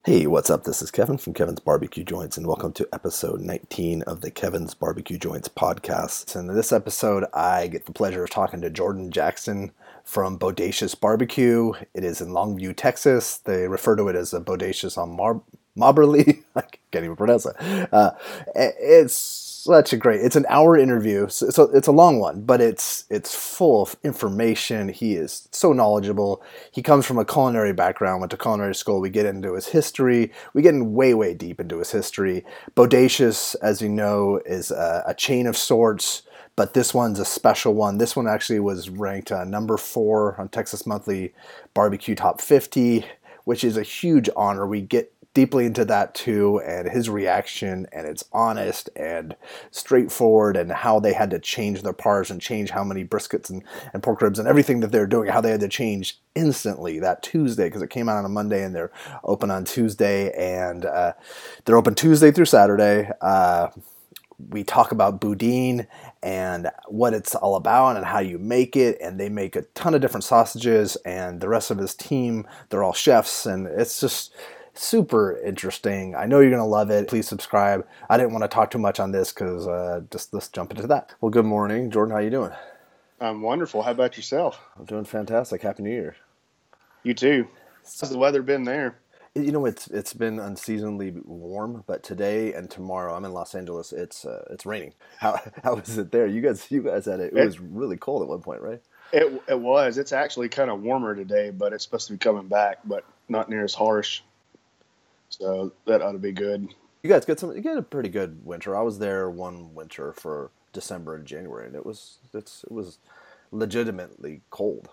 Hey, what's up? This is Kevin from Kevin's Barbecue Joints, and welcome to episode 19 of the Kevin's Barbecue Joints podcast. And in this episode, I get the pleasure of talking to Jordan Jackson from Bodacious Barbecue. It is in Longview, Texas. They refer to it as a Bodacious on Mobberly. I can't even pronounce it. It's such a great. It's an hour interview, so it's a long one, but it's full of information. He is so knowledgeable. He comes from a culinary background, went to culinary school. We get into his history. We get in way deep into his history. Bodacious, as you know, is a chain of sorts, but this one's a special one. This one actually was ranked number 4 on Texas Monthly Barbecue Top 50, which is a huge honor. We get deeply into that too, and his reaction, and it's honest and straightforward, and how they had to change their parts and change how many briskets and pork ribs and everything that they're doing, how they had to change instantly that Tuesday, because it came out on a Monday and they're open on Tuesday, and they're open Tuesday through Saturday. We talk about boudin and what it's all about and how you make it, and they make a ton of different sausages, and the rest of his team, they're all chefs, and it's just super interesting. I know you're going to love it. Please subscribe. I didn't want to talk too much on this because just let's jump into that. Well, good morning, Jordan. How you doing? I'm wonderful. How about yourself? I'm doing fantastic. Happy New Year. You too. How's the weather been there? You know, it's been unseasonably warm, but today and tomorrow, I'm in Los Angeles. It's raining. How is it there? You guys had it. It was really cold at one point, right? It was. It's actually kind of warmer today, but it's supposed to be coming back, but not near as harsh. So that ought to be good. You guys you get a pretty good winter. I was there one winter for December and January, and it was legitimately cold.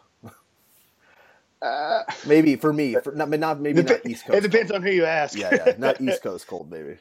Maybe for me, not East Coast. It depends cold. On who you ask. Yeah, not East Coast cold, maybe.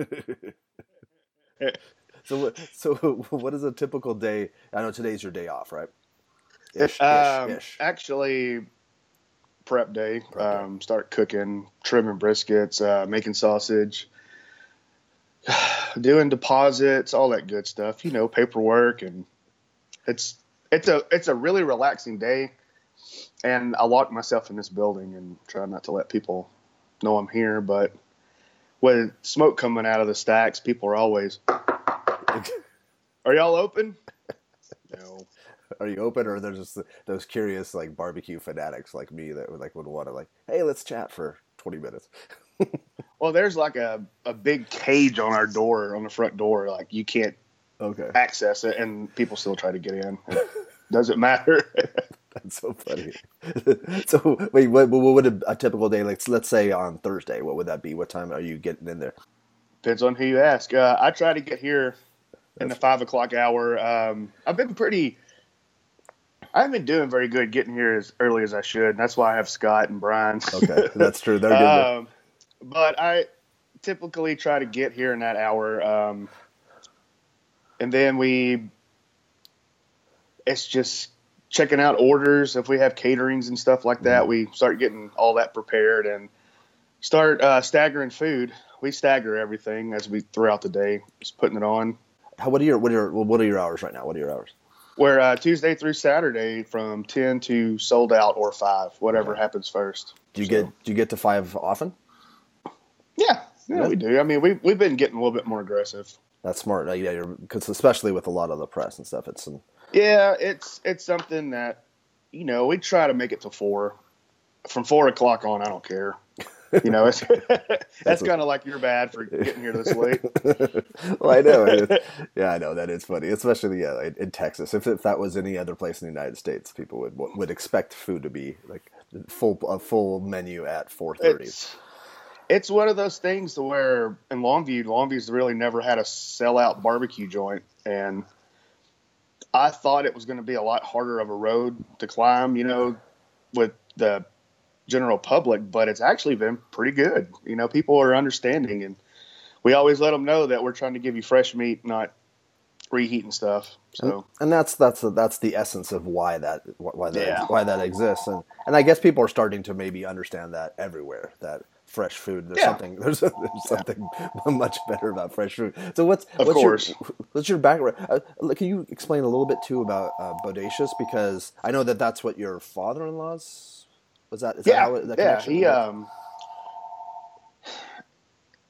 So what is a typical day? I know today's your day off, right? Ish. Actually, prep day. Start cooking, trimming briskets, making sausage, doing deposits, all that good stuff. You know, paperwork, and it's a really relaxing day. And I lock myself in this building and try not to let people know I'm here. But with smoke coming out of the stacks, people are always, "Are y'all open?" No. Are you open, or there's just those curious like barbecue fanatics like me that would want to hey, let's chat for 20 minutes. Well, there's like a big cage on our door, on the front door, like you can't access it, and people still try to get in. It doesn't matter. That's so funny. So wait, what would a typical day, like let's say on Thursday, what would that be? What time are you getting in there? Depends on who you ask. I try to get here in the 5 o'clock hour. I haven't been doing very good getting here as early as I should. That's why I have Scott and Brian. Okay, that's true. They're good. But I typically try to get here in that hour. And then it's just checking out orders. If we have caterings and stuff like that, we start getting all that prepared and start staggering food. We stagger everything as we throughout the day, just putting it on. What are your hours right now? What are your hours? We're Tuesday through Saturday from 10 to sold out or 5, whatever happens first. Do you get to 5 often? Yeah, we do. I mean, we've been getting a little bit more aggressive. That's smart. Yeah, because especially with a lot of the press and stuff, it's something that, you know, we try to make it to 4. From 4 o'clock on, I don't care. You know, that's kind of like you're bad for getting here this late. Well, I know. Yeah, I know that is funny, especially in Texas. If that was any other place in the United States, people would expect food to be like a full menu at 4:30. It's one of those things to where in Longview's really never had a sellout barbecue joint, and I thought it was going to be a lot harder of a road to climb, you know, with the general public, but it's actually been pretty good. You know, people are understanding, and we always let them know that we're trying to give you fresh meat, not reheating stuff. So, and that's the essence of why that exists, and I guess people are starting to maybe understand that everywhere, that fresh food. There's something much better about fresh food. So what's your background? Can you explain a little bit too about Bodacious, because I know that's what your father-in-law's was. That is that how that connection? He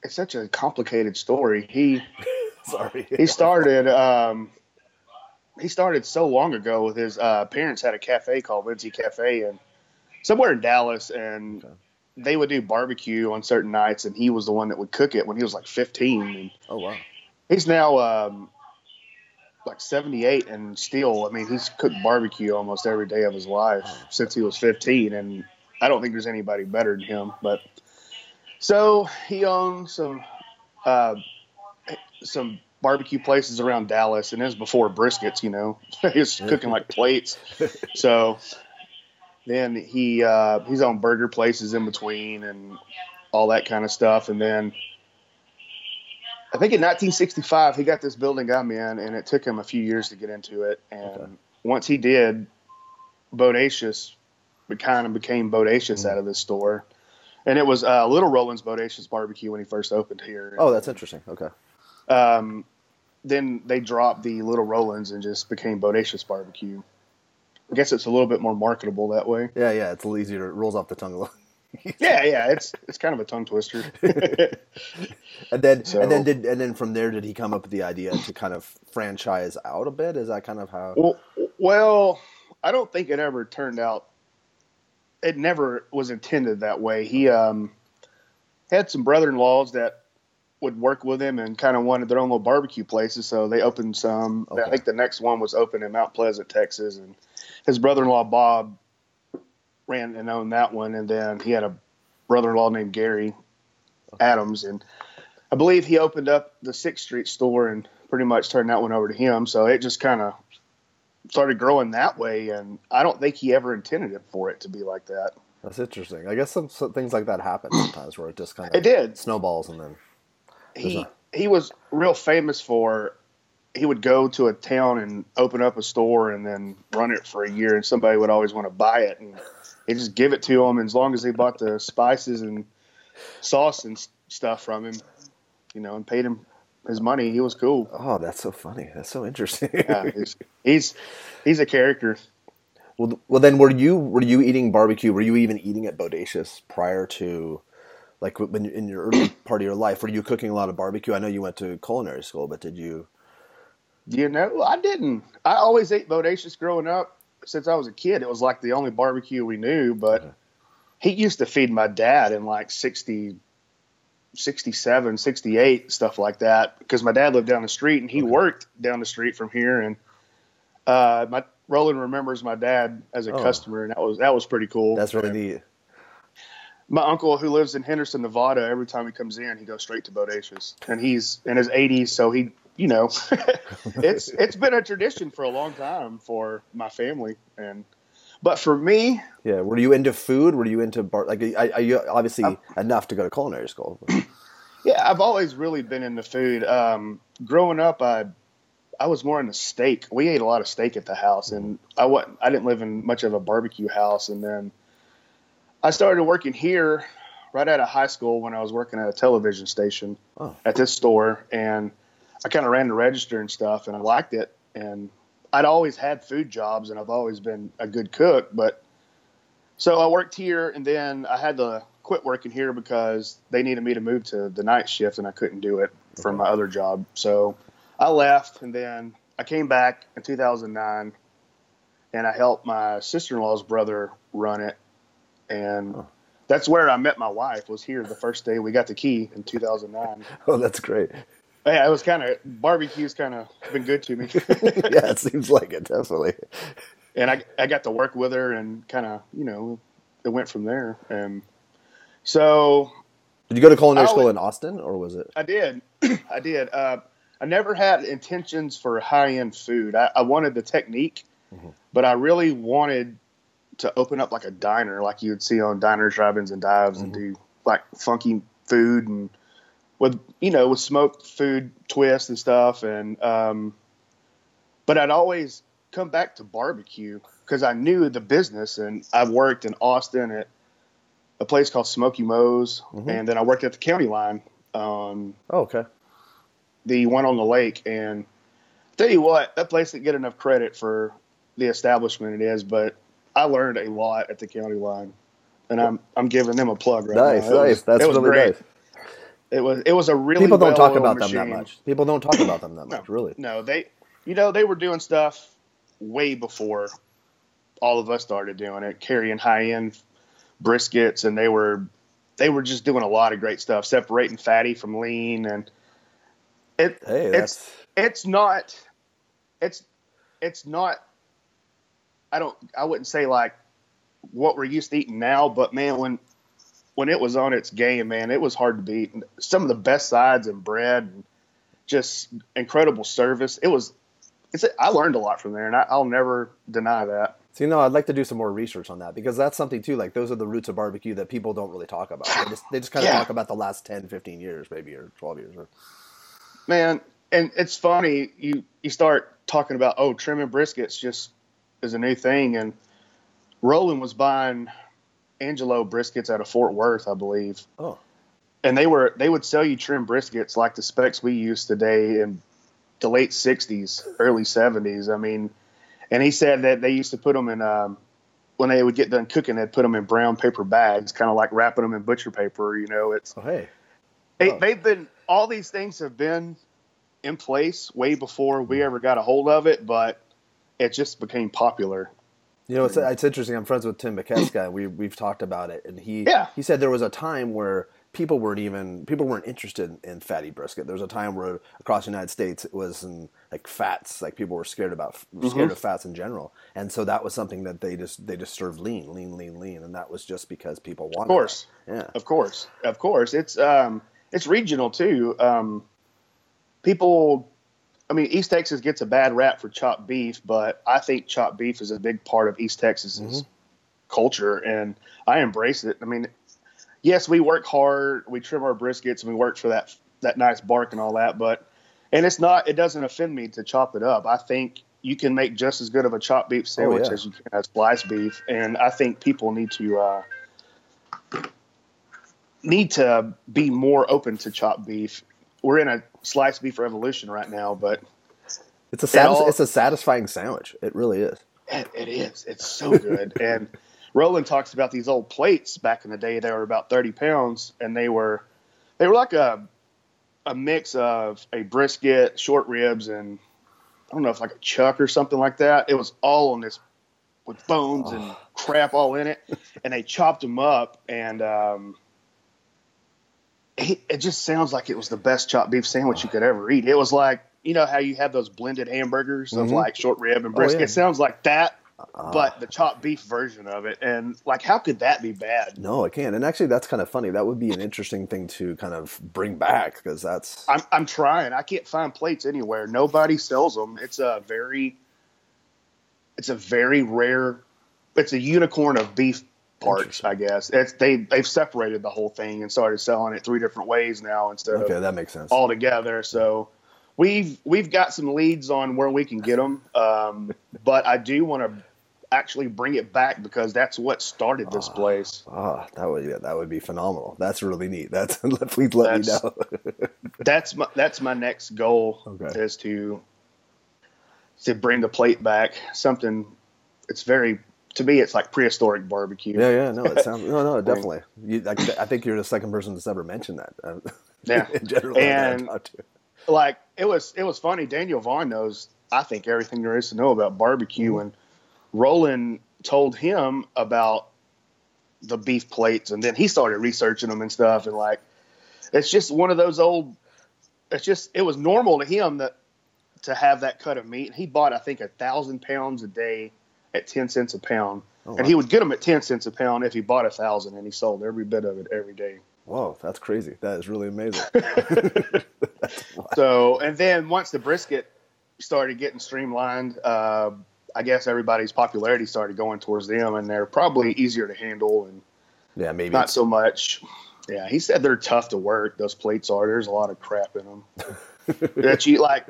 it's such a complicated story. He Sorry. he started he started so long ago with his parents had a cafe called Lindsay Cafe and somewhere in Dallas, and Okay. they would do barbecue on certain nights, and he was the one that would cook it when he was like 15. And Oh wow. he's now like 78, and still, I mean, he's cooked barbecue almost every day of his life since he was 15, and I don't think there's anybody better than him. But so he owns uh, some barbecue places around Dallas, and this was before briskets, you know. He was cooking like plates. So then he's on burger places in between and all that kind of stuff. And then I think in 1965 he got this building I'm in, and it took him a few years to get into it. And once he did, Bodacious kind of became Bodacious out of this store. And it was Little Roland's Bodacious Barbecue when he first opened here. Oh, that's interesting. Okay. Then they dropped the Little Roland's and just became Bodacious Barbecue. I guess it's a little bit more marketable that way. Yeah, it's a little easier. It rolls off the tongue a little. Yeah, it's kind of a tongue twister. And then from there, did he come up with the idea to kind of franchise out a bit? Is that kind of how? Well, I don't think it ever turned out. It never was intended that way. He had some brother-in-laws that would work with him and kind of wanted their own little barbecue places, so they opened some. Okay. I think the next one was opened in Mount Pleasant, Texas, and his brother-in-law Bob ran and owned that one, and then he had a brother-in-law named Gary Adams, and I believe he opened up the 6th Street store and pretty much turned that one over to him, so it just kind of started growing that way, and I don't think he ever intended it for it to be like that. That's interesting. I guess some things like that happen sometimes where it just kind of it did. Snowballs, and then he was real famous for he would go to a town and open up a store and then run it for a year, and somebody would always want to buy it, and he'd just give it to them, and as long as they bought the spices and sauce and stuff from him, you know, and paid him his money, he was cool. Oh, that's so funny. That's so interesting. Yeah, he's a character. Well, then were you eating barbecue? Were you even eating at Bodacious prior to, like, when in your early part of your life? Were you cooking a lot of barbecue? I know you went to culinary school, but did you? You know, I didn't. I always ate Bodacious growing up. Since I was a kid, it was like the only barbecue we knew. But he used to feed my dad in like 60, 67, 68, stuff like that, because my dad lived down the street and he worked down the street from here. And Roland remembers my dad as a customer, and that was pretty cool. That's really neat. My uncle, who lives in Henderson, Nevada, every time he comes in, he goes straight to Bodacious, and he's in his 80s, so he, you know, it's been a tradition for a long time for my family, but for me, yeah. Were you into food? Were you into are you obviously enough to go to culinary school? Yeah, I've always really been into food. Growing up, I was more into steak. We ate a lot of steak at the house, and I didn't live in much of a barbecue house. And then I started working here right out of high school when I was working at a television station at this store, and I kind of ran the register and stuff, and I liked it. And I'd always had food jobs, and I've always been a good cook. But so I worked here, and then I had to quit working here because they needed me to move to the night shift, and I couldn't do it from my other job. So I left, and then I came back in 2009, and I helped my sister-in-law's brother run it. And that's where I met my wife, was here the first day we got the key in 2009. Oh, that's great. Yeah, it was barbecue's kind of been good to me. Yeah, it seems like it, definitely. And I got to work with her, and kind of, you know, it went from there. And so. Did you go to culinary school in Austin, or was it? I did. I did. I never had intentions for high-end food. I wanted the technique, but I really wanted to open up like a diner, like you would see on diners, drive-ins, and dives, and do like funky food and with smoked food twists and stuff. And but I'd always come back to barbecue because I knew the business, and I worked in Austin at a place called Smoky Moe's, and then I worked at the County Line. The one on the lake. And I'll tell you what, that place didn't get enough credit for the establishment it is, but I learned a lot at the County Line, and I'm giving them a plug right now. Nice. That's really great. nice. It was a really People don't talk well-oiled about them that machine. much. People don't talk about them that No, much, really. no, they were doing stuff way before all of us started doing it, carrying high-end briskets, and they were just doing a lot of great stuff, separating fatty from lean, and it Hey, it's that's it's not it's it's not I wouldn't say like what we're used to eating now, but man, when it was on its game, man, it was hard to beat. Some of the best sides and bread, and just incredible service. I learned a lot from there, and I'll never deny that. so, I'd like to do some more research on that because that's something too. Like those are the roots of barbecue that people don't really talk about. They just kind of Yeah, talk about the last 10, 15 years, maybe, or 12 years. man, and it's funny you start talking about trimming briskets just is a new thing, and Roland was buying Angelo briskets out of Fort Worth, I believe, Oh, and they would sell you trim briskets like the specs we use today in the late '60s, early '70s. I mean, and he said that they used to put them in when they would get done cooking, they'd put them in brown paper bags, kind of like wrapping them in butcher paper. It's oh, hey, they, oh. they've been all these things have been in place way before we ever got a hold of it, but it just became popular. It's interesting. I'm friends with Tim McKeska, and we've talked about it, and Yeah, he said there was a time where people weren't interested in fatty brisket. There was a time where across the United States it was in like fats, like people were scared of fats in general, and so that was something that they just served lean, and that was just because people of wanted course, it. Yeah, of course. It's regional too. People, I mean, East Texas gets a bad rap for chopped beef, but I think chopped beef is a big part of East Texas's culture, and I embrace it. I mean, yes, we work hard, we trim our briskets, and we work for that nice bark and all that, and it doesn't offend me to chop it up. I think you can make just as good of a chopped beef sandwich as you can a sliced beef, and I think people need to be more open to chopped beef. We're in a sliced beef revolution right now, but it's a satisfying sandwich. It really is. it is. It's so good. And Roland talks about these old plates back in the day. They were about 30 pounds, and they were like a mix of a brisket, short ribs, and I don't know if like a chuck or something like that. It was all on this with bones and crap all in it, and they chopped them up, and it just sounds like it was the best chopped beef sandwich you could ever eat. It was like, how you have those blended hamburgers of like short rib and brisket. yeah. It sounds like that, but the chopped beef version of it. And like, how could that be bad? No, it can't. And actually, that's kind of funny. That would be an interesting thing to kind of bring back because that's. I'm trying. I can't find plates anywhere. Nobody sells them. It's a very rare. It's a unicorn of beef parts, I guess. They've separated the whole thing and started selling it 3 different ways now instead of that makes sense all together. So we've got some leads on where we can get them, but I do want to actually bring it back because that's what started this place. That would be phenomenal. That's really neat. Please let me know. That's my next goal is to bring the plate back. Something it's very. To me, it's like prehistoric barbecue. Yeah, no, it sounds no, definitely. I think you're the second person that's ever mentioned that. Yeah, in general, and like it was funny. Daniel Vaughn knows, I think, everything there is to know about barbecue, and Roland told him about the beef plates, and then he started researching them and stuff, and like it's just one of those old. It was normal to him to have that cut of meat, and he bought I think 1,000 pounds a day at 10 cents a pound. Oh, wow. And he would get them at 10 cents a pound if he bought 1,000, and he sold every bit of it every day. Whoa, that's crazy. That is really amazing. So, and then once the brisket started getting streamlined, I guess everybody's popularity started going towards them, and they're probably easier to handle and maybe not so much. Yeah, he said they're tough to work. Those plates are. There's a lot of crap in them that you like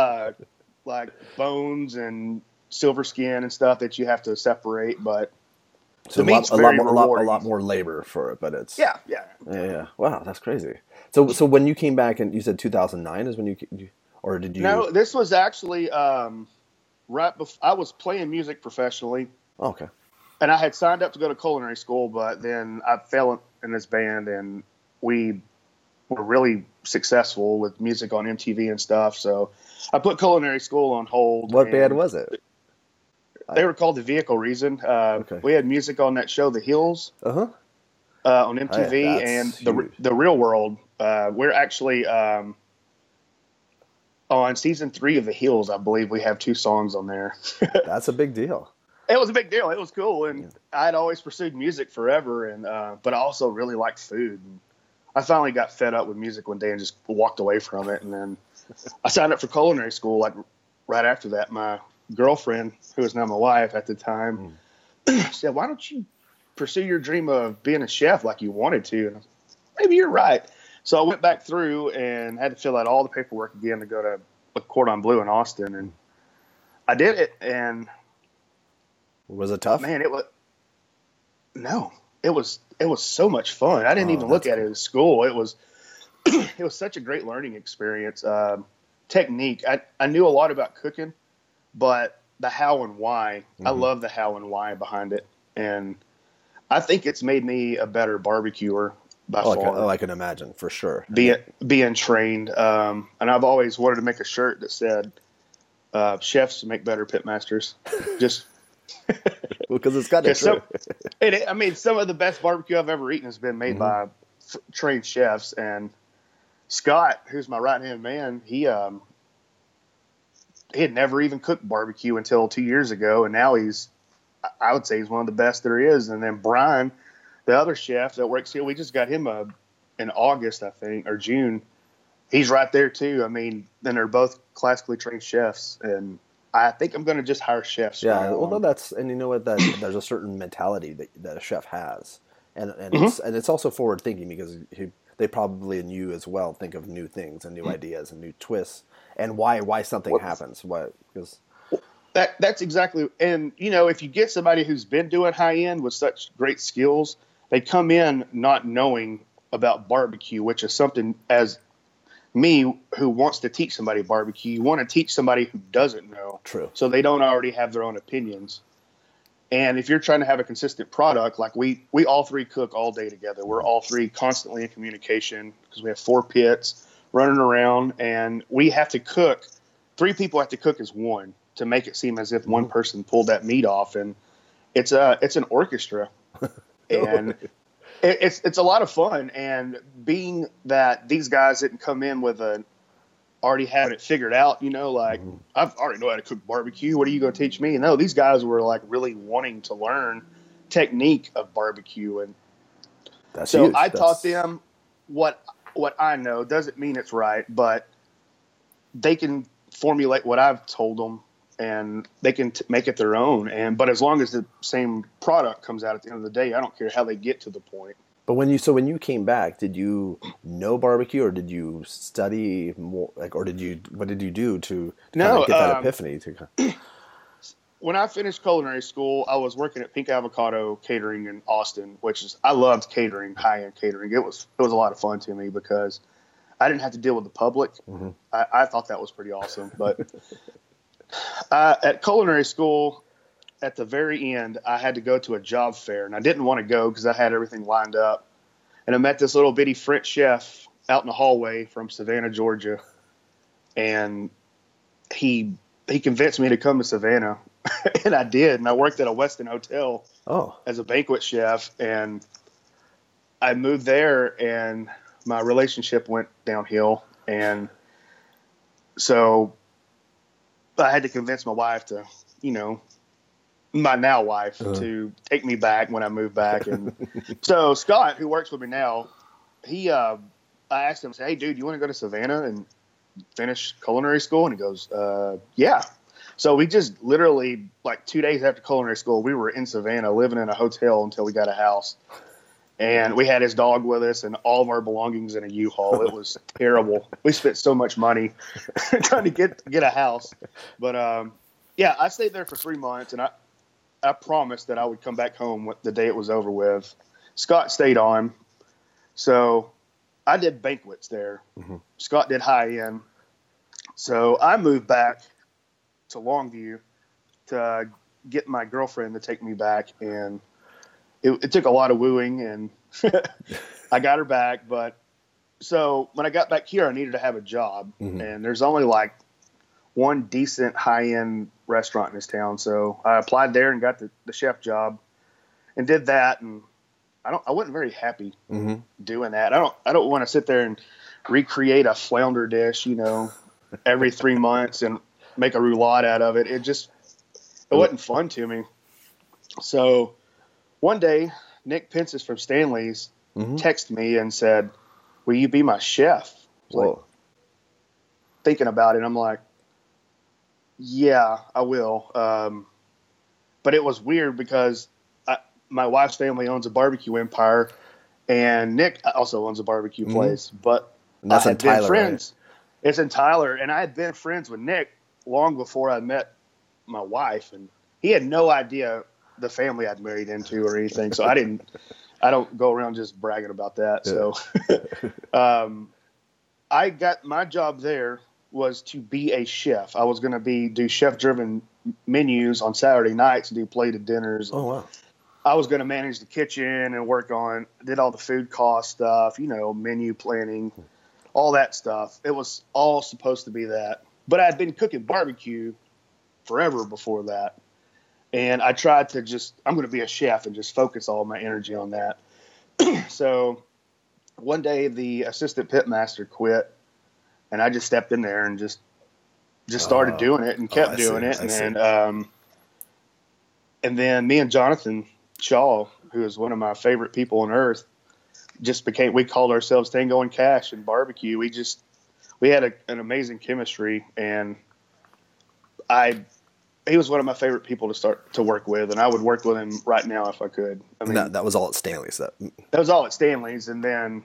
bones and silver skin and stuff that you have to separate, but so the meat's very rewarding. A lot more labor for it, but it's yeah. Wow, that's crazy. So when you came back, and you said 2009 is when you or did you? No, this was actually right before I was playing music professionally. Oh, okay. And I had signed up to go to culinary school, but then I fell in this band, and we were really successful with music on MTV and stuff. So I put culinary school on hold. What band was it? They were called The Vehicle Reason. Okay. We had music on that show, The Hills, Uh-huh. On MTV, Oh, yeah, and that's the Real World. We're actually on season 3 of The Hills. I believe we have 2 songs on there. That's a big deal. It was a big deal. It was cool, and I'd always pursued music forever, and but I also really liked food. And I finally got fed up with music one day and just walked away from it. And then I signed up for culinary school. Like right after that, my girlfriend, who was now my wife at the time, said, "Why don't you pursue your dream of being a chef like you wanted to?" And I was like, maybe you're right. So I went back through and had to fill out all the paperwork again to go to Cordon Bleu in Austin, and I did it. And was it tough? man, it was so much fun. I didn't even look at it as school. It was it was such a great learning experience. Technique. I knew a lot about cooking, but the how and why, I love the how and why behind it. And I think it's made me a better barbecuer by far. I can imagine, for sure. Being trained. And I've always wanted to make a shirt that said, chefs make better pitmasters. Just because it's got to true. I mean, some of the best barbecue I've ever eaten has been made by trained chefs. And Scott, who's my right-hand man, he had never even cooked barbecue until 2 years ago, and now I would say he's one of the best there is. And then Brian, the other chef that works here, we just got him in August, I think, or June. He's right there too. I mean, then they're both classically trained chefs, and I think I'm going to just hire chefs. Yeah, well, and you know what? There's a certain mentality that a chef has, and it's also forward thinking, because they probably, and you as well, think of new things and new ideas and new twists and why something happens. Because that's exactly. And if you get somebody who's been doing high end with such great skills, they come in not knowing about barbecue, which is something, as me, who wants to teach somebody barbecue, you want to teach somebody who doesn't know. True. So they don't already have their own opinions. And if you're trying to have a consistent product, like we all 3 cook all day together. We're all 3 constantly in communication because we have 4 pits running around, and we have to cook. 3 people have to cook as one to make it seem as if one person pulled that meat off. And it's an orchestra, and it's a lot of fun. And being that these guys didn't come in with already having it figured out, like I've already know how to cook barbecue. What are you going to teach me? No, these guys were like really wanting to learn technique of barbecue. And that's so huge. I taught them what I know. Doesn't mean it's right, but they can formulate what I've told them, and they can make it their own. But as long as the same product comes out at the end of the day, I don't care how they get to the point. But when you came back, did you know barbecue, or did you study more? What did you do to kind of get that epiphany? When I finished culinary school, I was working at Pink Avocado Catering in Austin, I loved catering, high-end catering. It was a lot of fun to me because I didn't have to deal with the public. I thought that was pretty awesome. But at culinary school, at the very end, I had to go to a job fair, and I didn't want to go because I had everything lined up. And I met this little bitty French chef out in the hallway from Savannah, Georgia, and he convinced me to come to Savannah, and I did. And I worked at a Westin hotel as a banquet chef, and I moved there, and my relationship went downhill, and so I had to convince my wife to, my now wife, to take me back when I moved back. And so Scott, who works with me now, I asked him, hey, dude, you want to go to Savannah and finish culinary school? And he goes, yeah. So we just literally, like 2 days after culinary school, we were in Savannah living in a hotel until we got a house. And we had his dog with us and all of our belongings in a U-Haul. It was terrible. We spent so much money trying to get a house. But, I stayed there for 3 months, and I promised that I would come back home the day it was over with. Scott stayed on. So I did banquets there. Scott did high-end. So I moved back to Longview to get my girlfriend to take me back, and it took a lot of wooing, and I got her back, but So when I got back here, I needed to have a job, Mm-hmm. and there's only like one decent high-end restaurant in this town. So I applied there and got the chef job and did that. And I wasn't very happy Mm-hmm. doing that. I don't want to sit there and recreate a flounder dish, every 3 months and make a roulade out of it. It wasn't fun to me. So one day, Nick Pence's from Stanley's Mm-hmm. texted me and said, "Will you be my chef?" I was like, Whoa. thinking about it. I'm like, yeah, I will. But it was weird because my wife's family owns a barbecue empire, and Nick also owns a barbecue place. But And that's I in had been Tyler, friends. It's in Tyler, and I had been friends with Nick long before I met my wife, and he had no idea the family I'd married into or anything. So I don't go around just bragging about that. Yeah. So I got my job there was to be a chef. I was going to do chef-driven menus on Saturday nights and do plated dinners. Oh, wow. I was going to manage the kitchen and did all the food cost stuff, menu planning, all that stuff. It was all supposed to be that. But I had been cooking barbecue forever before that. And I tried to I'm going to be a chef and just focus all my energy on that. So one day the assistant pitmaster quit, and I just stepped in there and just started doing it and kept doing it. And then me and Jonathan Shaw, who is one of my favorite people on earth, we called ourselves Tango and Cash in barbecue. We had an amazing chemistry, and he was one of my favorite people to start to work with, and I would work with him right now if I could. I mean, that was all at Stanley's. That was all at Stanley's, and then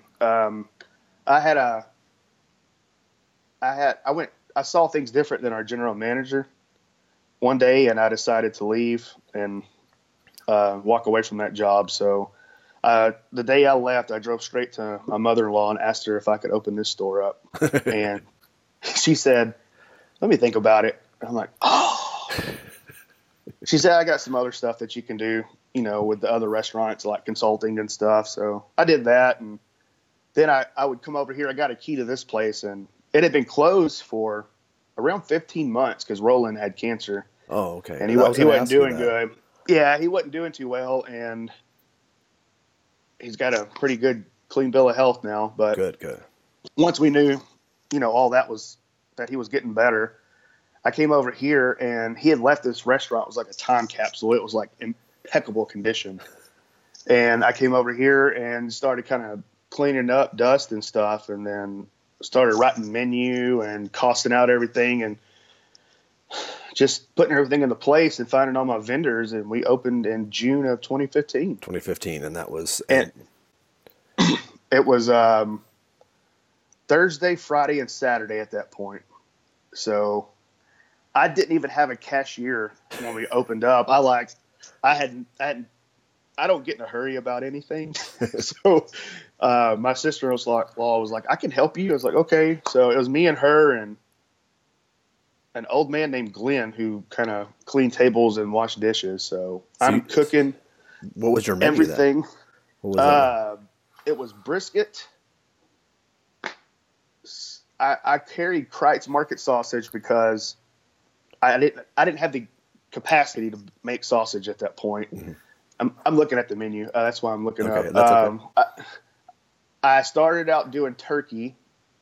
I saw things different than our general manager one day, and I decided to leave and walk away from that job. So the day I left, I drove straight to my mother-in-law and asked her if I could open this store up. And she said, "Let me think about it." And I'm like, "Oh." She said, "I got some other stuff that you can do, with the other restaurants, like consulting and stuff." So I did that, and then I would come over here. I got a key to this place, and it had been closed for around 15 months because Roland had cancer. Oh, okay. And he wasn't doing good. Yeah, he wasn't doing too well, and he's got a pretty good, clean bill of health now. But good. Once we knew, all that he was getting better, I came over here, and he had left this restaurant. It was like a time capsule. It was like impeccable condition. And I came over here and started kind of cleaning up dust and stuff, and then started writing menu and costing out everything and just putting everything into place and finding all my vendors. And we opened in June of 2015. 2015, and that was and it was Thursday, Friday, and Saturday at that point. So I didn't even have a cashier when we opened up. I don't get in a hurry about anything. So my sister-in-law was like, "I can help you." I was like, "Okay." So it was me and her and an old man named Glenn who kind of cleaned tables and washed dishes. So I'm cooking. What was your menu everything? Then? What was it was brisket. I carried Kreitz market sausage because I didn't have the capacity to make sausage at that point. Mm-hmm. I'm looking at the menu. That's why I'm looking up. That's okay. I started out doing turkey,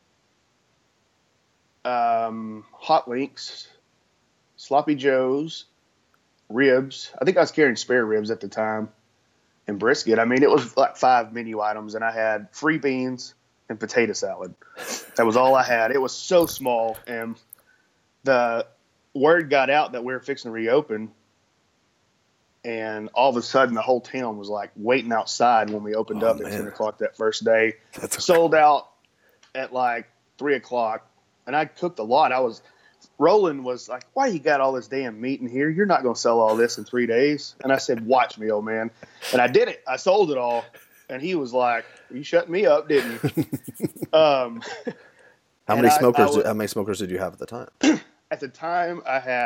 hot links, sloppy joes, ribs. I think I was carrying spare ribs at the time, and brisket. I mean, it was like 5 menu items, and I had free beans and potato salad. That was all I had. It was so small, and the word got out that we were fixing to reopen, and all of a sudden the whole town was like waiting outside when we opened up at 10 o'clock that first day. Sold out at like 3 o'clock, and I cooked a lot. Roland was like, "Why you got all this damn meat in here? You're not going to sell all this in 3 days." And I said, "Watch me, old man." And I did it. I sold it all. And he was like, "You shut me up, didn't you?" How many smokers did you have at the time? At the time,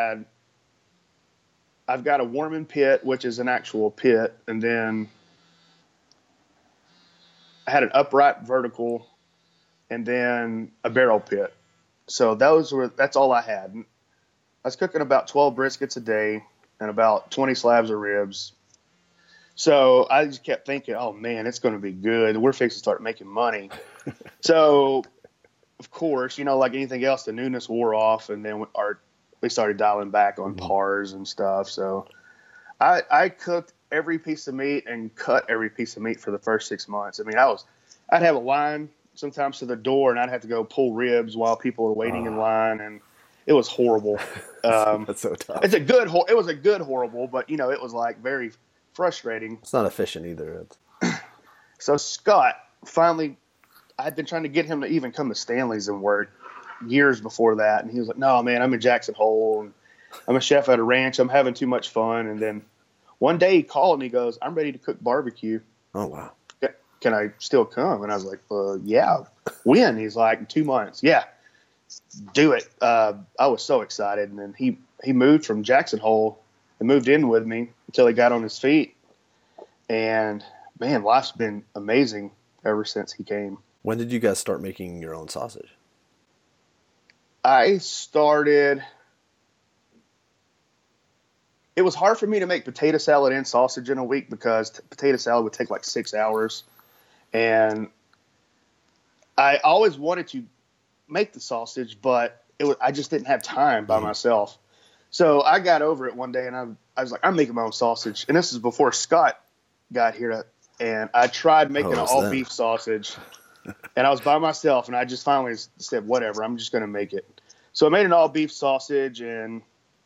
I've got a Warman pit, which is an actual pit, and then I had an upright vertical, and then a barrel pit. So that's all I had. I was cooking about 12 briskets a day and about 20 slabs of ribs. So I just kept thinking, oh man, it's going to be good. We're fixing to start making money. So of course, like anything else, the newness wore off, and then we started dialing back on pars and stuff. So I cooked every piece of meat and cut every piece of meat for the first 6 months. I mean, I'd have a line sometimes to the door, and I'd have to go pull ribs while people were waiting in line, and it was horrible. That's so tough. It was a good horrible, but it was like very frustrating. It's not efficient either. So Scott finally, I had been trying to get him to even come to Stanley's and work years before that, and he was like, "No, man, I'm in Jackson Hole, and I'm a chef at a ranch. I'm having too much fun." And then one day he called and he goes, "I'm ready to cook barbecue. Oh wow! Can I still come?" And I was like, "Yeah." When? He's like, "In 2 months." Yeah, do it. I was so excited, and then he moved from Jackson Hole and moved in with me until he got on his feet. And man, life's been amazing ever since he came. When did you guys start making your own sausage? I started. It was hard for me to make potato salad and sausage in a week because potato salad would take like 6 hours. And I always wanted to make the sausage, but I just didn't have time by myself. So I got over it one day, and I was like, I'm making my own sausage. And this is before Scott got here. And I tried making an all-beef sausage. And I was by myself, and I just finally said, whatever, I'm just going to make it. So I made an all-beef sausage, and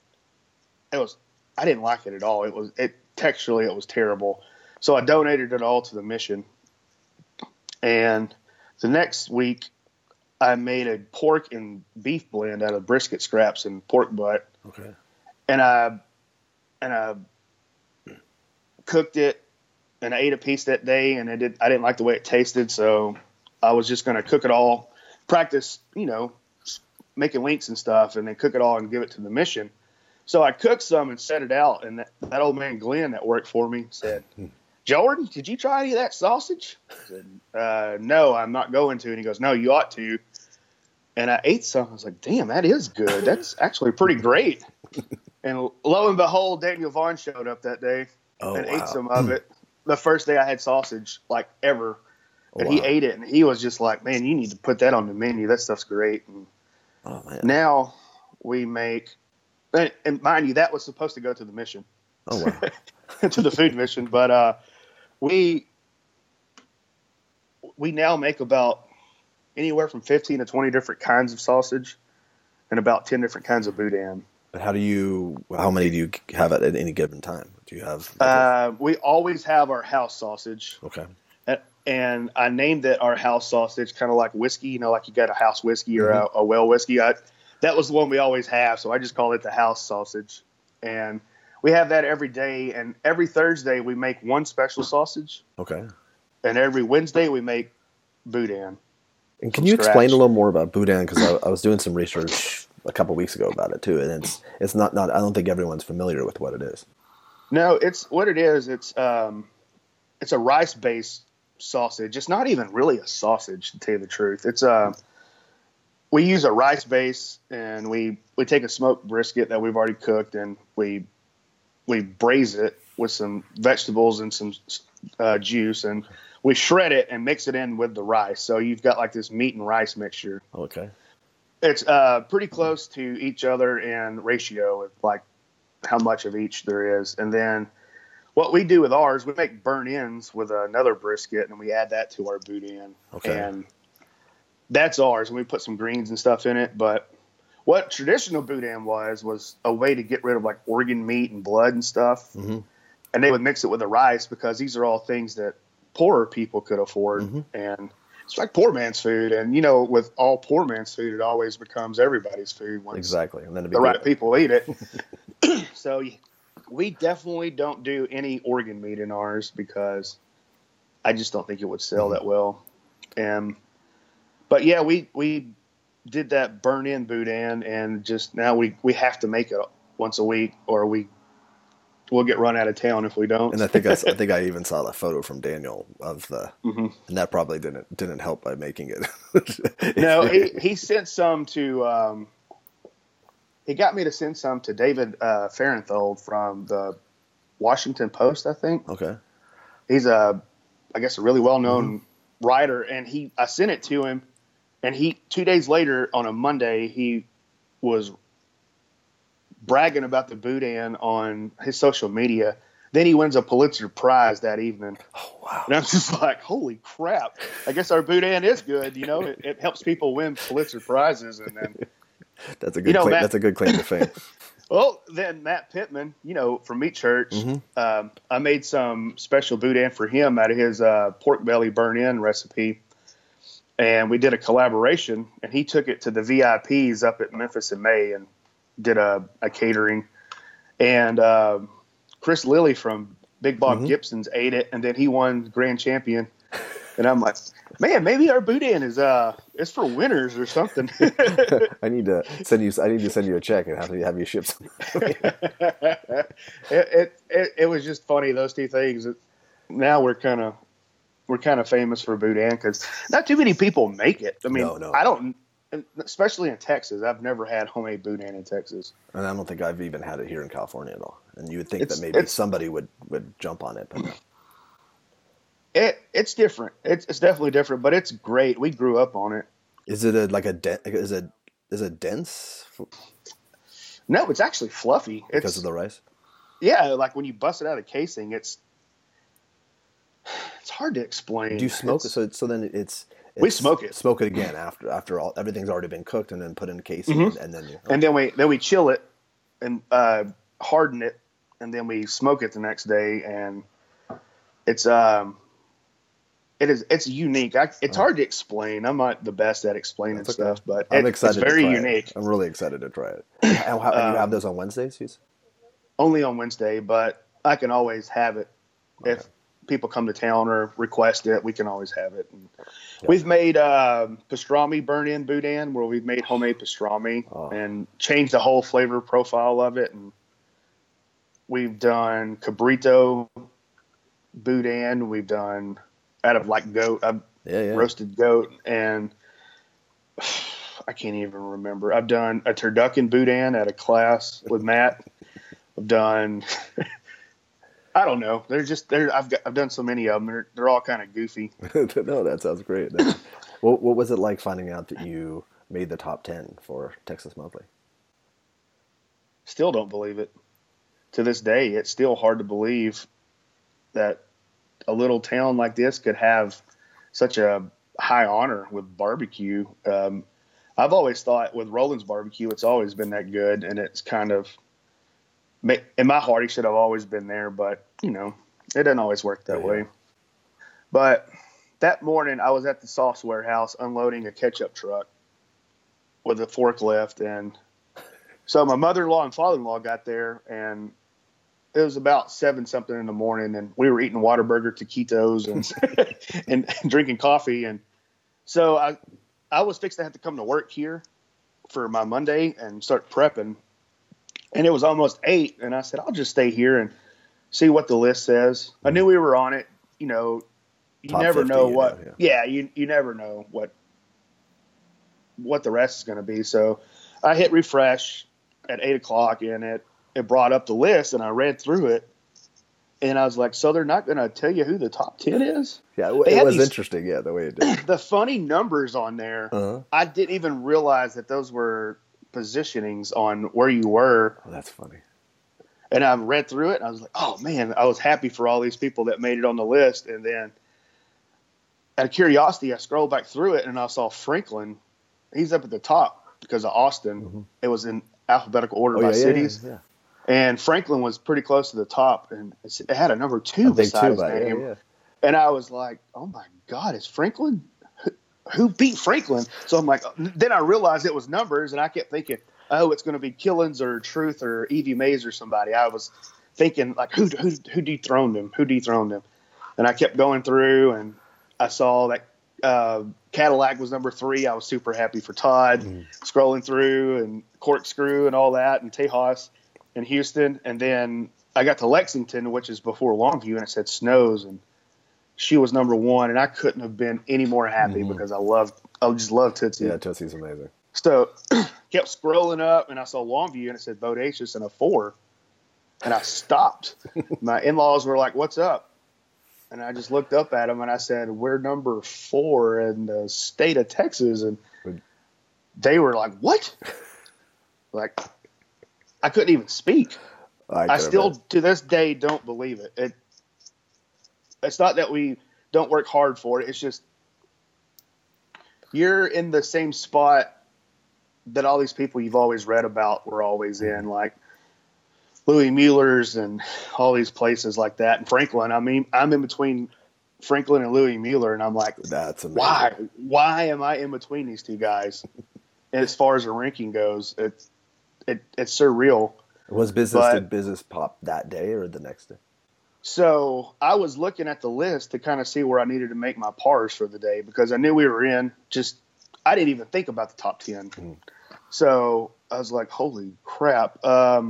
I didn't like it at all. Texturally, it was terrible. So I donated it all to the mission. And the next week, I made a pork and beef blend out of brisket scraps and pork butt. Okay. And I cooked it, and I ate a piece that day, and I didn't like the way it tasted, so I was just going to cook it all, practice, making links and stuff, and then cook it all and give it to the mission. So I cooked some and set it out, and that old man Glenn that worked for me said, "Jordan, did you try any of that sausage?" I said, "No, I'm not going to." And he goes, "No, you ought to." And I ate some. I was like, "Damn, that is good. That's actually pretty great." And lo and behold, Daniel Vaughn showed up that day ate some of it. The first day I had sausage, like ever. And he ate it, and he was just like, "Man, you need to put that on the menu. That stuff's great." And now we make, and mind you, that was supposed to go to the mission. Oh, wow. To the food mission. But we now make about anywhere from 15 to 20 different kinds of sausage and about 10 different kinds of boudin. But how many do you have at any given time? Do you have? We always have our house sausage. Okay. And I named it our house sausage, kind of like whiskey, like you got a house whiskey or a well whiskey. That was the one we always have, so I just call it the house sausage. And we have that every day, and every Thursday we make one special sausage. Okay. And every Wednesday we make boudin. And can you explain a little more about boudin? Because I was doing some research a couple weeks ago about it too, and it's not. I don't think everyone's familiar with what it is. No, it's what it is. It's a rice-based sausage. It's not even really a sausage, to tell you the truth. It's we use a rice base, and we take a smoked brisket that we've already cooked, and we braise it with some vegetables and some juice, and we shred it and mix it in with the rice. So you've got like this meat and rice mixture. Okay. It's pretty close to each other in ratio of like how much of each there is. And then what we do with ours, we make burnt ends with another brisket, and we add that to our boudin. Okay. And that's ours, and we put some greens and stuff in it. But what traditional boudin was a way to get rid of like organ meat and blood and stuff. Mm-hmm. And they would mix it with the rice because these are all things that poorer people could afford. Mm-hmm. And it's like poor man's food. And, with all poor man's food, it always becomes everybody's food once exactly. And then the right people eat it. So we definitely don't do any organ meat in ours because I just don't think it would sell that well. But yeah, we did that burn-in boudin, and just now we have to make it once a week, or we we'll get run out of town if we don't. And I think I even saw the photo from Daniel of the, and that probably didn't help by making it. No, he sent some to. He got me to send some to David Farenthold from the Washington Post, I think. Okay. He's I guess a really well-known writer, and I sent it to him, and 2 days later on a Monday he was bragging about the boudin on his social media. Then he wins a Pulitzer Prize that evening. Oh, wow. And I'm just like, holy crap. I guess our boudin is good. You know, it helps people win Pulitzer Prizes. And then that's a good claim. That's a good claim to fame. Well, then Matt Pittman, from Meat Church, I made some special boudin for him out of his pork belly burn-in recipe. And we did a collaboration, and he took it to the VIPs up at Memphis in May and did a catering. And Chris Lilly from Big Bob Gibson's ate it, and then he won grand champion. And I'm like, man, maybe our boudin is for winners or something. I need to send you a check and have you ship some. It was just funny, those two things. Now we're kind of famous for boudin because not too many people make it. I mean, no. I don't, especially in Texas. I've never had homemade boudin in Texas, and I don't think I've even had it here in California at all. And you would think that maybe somebody would jump on it, but no. It's different. It's definitely different, but it's great. We grew up on it. Is it is it dense? No, it's actually fluffy. Because of the rice? Yeah, like when you bust it out of the casing, it's hard to explain. Do you smoke it? So then it's we smoke it. Smoke it again after all everything's already been cooked and then put in casing and then then we chill it and harden it and then we smoke it the next day, and it's unique. It's hard to explain. I'm not the best at explaining stuff, but it's very unique. I'm really excited to try it. And you have those on Wednesdays? Only on Wednesday, but I can always have it. Okay. If people come to town or request it, we can always have it. And we've made pastrami burn-in boudin, where we've made homemade pastrami and changed the whole flavor profile of it. And we've done cabrito boudin. We've done out of like goat, roasted goat, and I can't even remember. I've done a turducken boudin at a class with Matt. I've done, I don't know. I've done so many of them. They're all kind of goofy. No, that sounds great. What was it like finding out that you made the top 10 for Texas Monthly? Still don't believe it. To this day, it's still hard to believe that a little town like this could have such a high honor with barbecue. I've always thought with Roland's Barbecue, it's always been that good, and it's kind of, in my heart, he should have always been there, but it doesn't always work that way. But that morning I was at the sauce warehouse unloading a ketchup truck with a forklift. And so my mother-in-law and father-in-law got there, and it was about 7-something in the morning, and we were eating Whataburger taquitos and drinking coffee. And so I was fixed to have to come to work here for my Monday and start prepping. And it was almost 8, and I said, I'll just stay here and see what the list says. I knew we were on it. You Top never 50, know what. You never know what the rest is going to be. So I hit refresh at 8 o'clock, and it brought up the list, and I read through it, and I was like, so they're not going to tell you who the top 10 is? Yeah, it was interesting, the way it did. The funny numbers on there, I didn't even realize that those were positionings on where you were. Oh, that's funny. And I read through it, and I was like, oh, man, I was happy for all these people that made it on the list. And then out of curiosity, I scrolled back through it, and I saw Franklin. He's up at the top because of Austin. It was in alphabetical order by cities. Yeah. And Franklin was pretty close to the top, and it had a number 2 beside his name. Yeah. And I was like, oh, my God, is Franklin? Who beat Franklin? So I'm like, then I realized it was numbers, and I kept thinking, oh, it's going to be Killins or Truth or Evie Mays or somebody. I was thinking, like, who dethroned him? Who dethroned him? And I kept going through, and I saw that Cadillac was number 3. I was super happy for Todd. Scrolling through, and Corkscrew and all that, and Tejas and Houston. And then I got to Lexington, which is before Longview, and it said Snows, and she was number 1, and I couldn't have been any more happy because I just love Tootsie. Yeah, Tootsie's amazing. So kept scrolling up, and I saw Longview, and it said Bodacious and a 4, and I stopped. My in-laws were like, "What's up?" And I just looked up at them, and I said, "We're number 4 in the state of Texas," and they were like, "What?" Like, I couldn't even speak. I still, to this day, don't believe it. It's not that we don't work hard for it. It's just you're in the same spot that all these people you've always read about were always in, like Louis Mueller's and all these places like that. And Franklin, I mean, I'm in between Franklin and Louis Mueller, and I'm like, that's amazing. Why am I in between these two guys? And as far as the ranking goes, it's surreal. Did business pop that day or the next day? So I was looking at the list to kind of see where I needed to make my pars for the day because I knew we were in. I didn't even think about the top 10. So I was like, holy crap.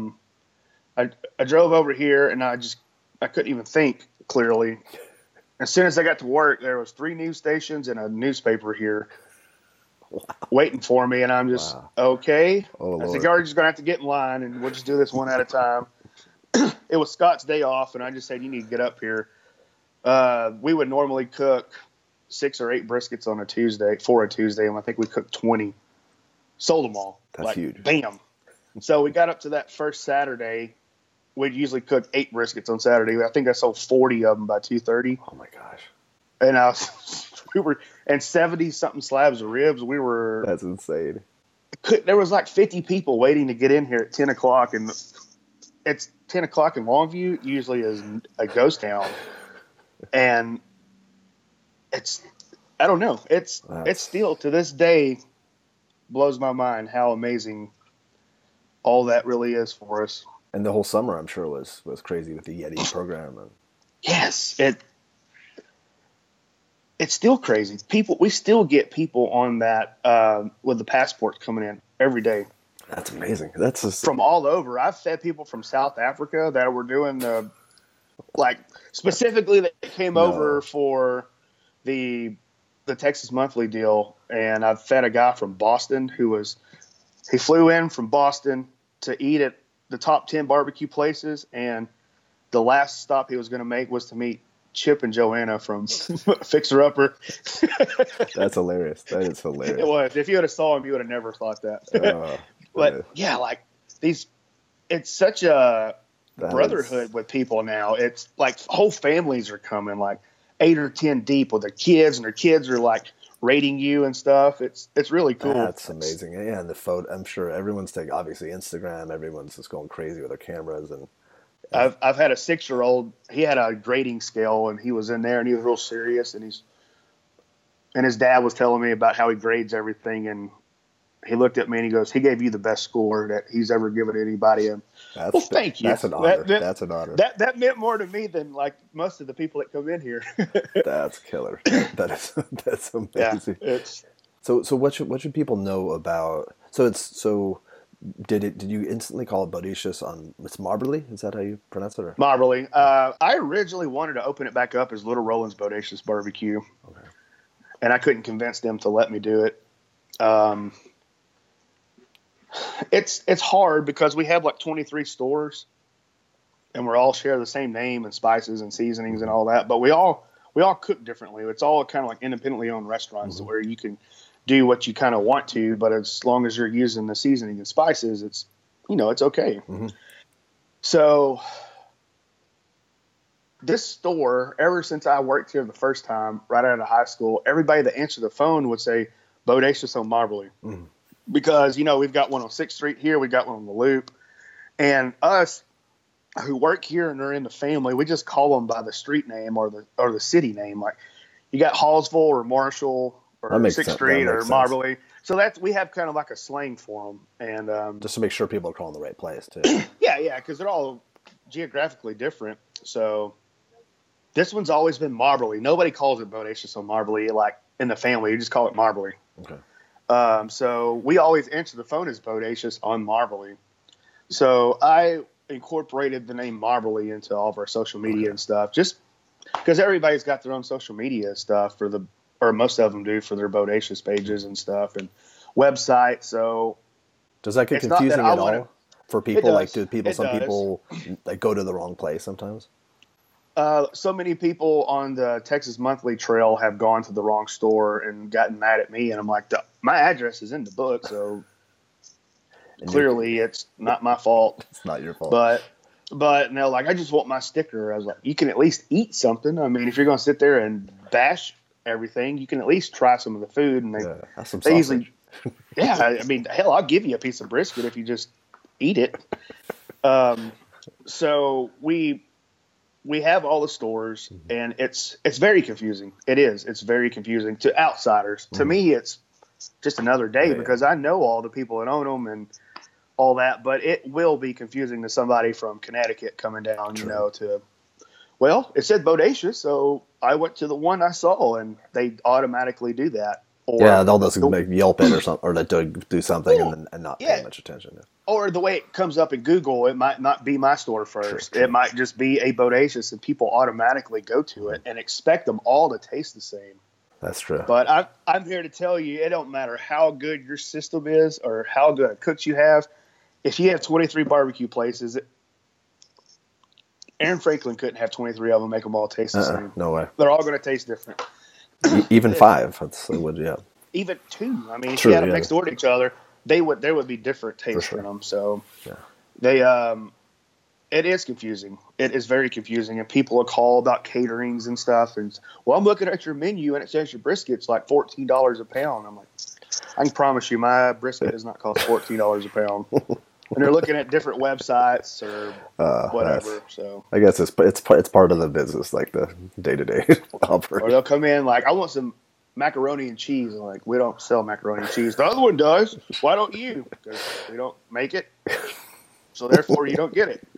I drove over here and I couldn't even think clearly. As soon as I got to work, there was 3 news stations and a newspaper here waiting for me. And I'm just, okay. Oh, I said, you're just going to have to get in line and we'll just do this one at a time. It was Scott's day off, and I just said, you need to get up here. We would normally cook 6 or 8 briskets on a Tuesday, and I think we cooked 20. Sold them all. That's huge. Bam. So we got up to that first Saturday. We'd usually cook 8 briskets on Saturday. I think I sold 40 of them by 2:30. Oh, my gosh. And and 70-something slabs of ribs. That's insane. There was like 50 people waiting to get in here at 10 o'clock, and it's 10 o'clock in Longview usually is a ghost town. And I don't know. It's still to this day blows my mind how amazing all that really is for us. And the whole summer, I'm sure, was crazy with the Yeti program. Yes. It's still crazy. We still get people on that, with the passports coming in every day. That's amazing. From all over. I've fed people from South Africa that were doing specifically that came over for the Texas Monthly deal. And I've fed a guy from Boston he flew in from Boston to eat at the top 10 barbecue places. And the last stop he was going to make was to meet Chip and Joanna from Fixer Upper. That's hilarious. That is hilarious. It was. If you would have saw him, you would have never thought that. But yeah, like it's such a brotherhood with people now. It's like whole families are coming, like 8 or 10 deep with their kids, and their kids are like rating you and stuff. It's really cool. That's amazing. Yeah, and the photo. I'm sure everyone's taking obviously Instagram. Everyone's just going crazy with their cameras and. I've had a 6-year-old. He had a grading scale, and he was in there, and he was real serious. And his dad was telling me about how he grades everything, and he looked at me and he goes, "He gave you the best score that he's ever given anybody." And well, thank you. That's an honor. That's an honor. That meant more to me than like most of the people that come in here. That's killer. That's amazing. Yeah, so what should people know about? Did you instantly call it Bodacious on? It's Marberly? Is that how you pronounce it? Or? Marberly. I originally wanted to open it back up as Little Roland's Bodacious Barbecue, and I couldn't convince them to let me do it. It's hard because we have like 23 stores, and we all share the same name and spices and seasonings and all that, but we all cook differently. It's all kind of like independently owned restaurants where you can do what you kind of want to, but as long as you're using the seasoning and spices, it's okay. Mm-hmm. So this store, ever since I worked here the first time, right out of high school, everybody that answered the phone would say Bodacious on Marberly. Mm-hmm. Because, we've got one on 6th Street here, we got one on the Loop, and us who work here and are in the family, we just call them by the street name or the city name. Like you got Hallsville or Marshall, or 6th Street or Marberly. So we have kind of like a slang for them. And just to make sure people are calling the right place too. Yeah, because they're all geographically different. So this one's always been Marberly. Nobody calls it Bodacious on Marberly, like in the family. You just call it Marberly. Okay. So we always answer the phone as Bodacious on Marberly. So I incorporated the name Mobberly into all of our social media and stuff, just because everybody's got their own social media stuff or most of them do for their Bodacious pages and stuff and websites. So does that get confusing at all for people? Like, some people like go to the wrong place sometimes? So many people on the Texas Monthly Trail have gone to the wrong store and gotten mad at me, and I'm like, my address is in the book, so clearly it's not my fault. It's not your fault. But no, like, I just want my sticker. I was like, you can at least eat something. I mean, if you're going to sit there and bash everything, you can at least try some of the food. And have some they sausage. usually, I mean, hell, I'll give you a piece of brisket if you just eat it. So we have all the stores, and it's very confusing. It is. It's very confusing to outsiders. To me, it's just another day because I know all the people that own them and all that, but it will be confusing to somebody from Connecticut coming down, well, it said Bodacious, so I went to the one I saw, and they automatically do that. Or they'll just Yelp it or something, or do something and not pay much attention. Or the way it comes up in Google, it might not be my store first. True. It might just be a Bodacious, and people automatically go to it and expect them all to taste the same. That's true. But I'm here to tell you, it don't matter how good your system is or how good a cooks you have. If you have 23 barbecue places, Aaron Franklin couldn't have 23 of them, make them all taste the same. No way. They're all going to taste different. Even 5. Even 2. I mean, if True, you had them next door to each other, there would be different tastes in them. So it is confusing. It is very confusing. And people will call about caterings and stuff. And, well, I'm looking at your menu, and it says your brisket's like $14 a pound. I'm like, I can promise you my brisket does not cost $14 a pound. And they're looking at different websites or whatever. So I guess it's part of the business, like the day-to-day operation. Or they'll come in like, I want some macaroni and cheese. I'm like, we don't sell macaroni and cheese. The other one does. Why don't you? Because we don't make it. So therefore, you don't get it.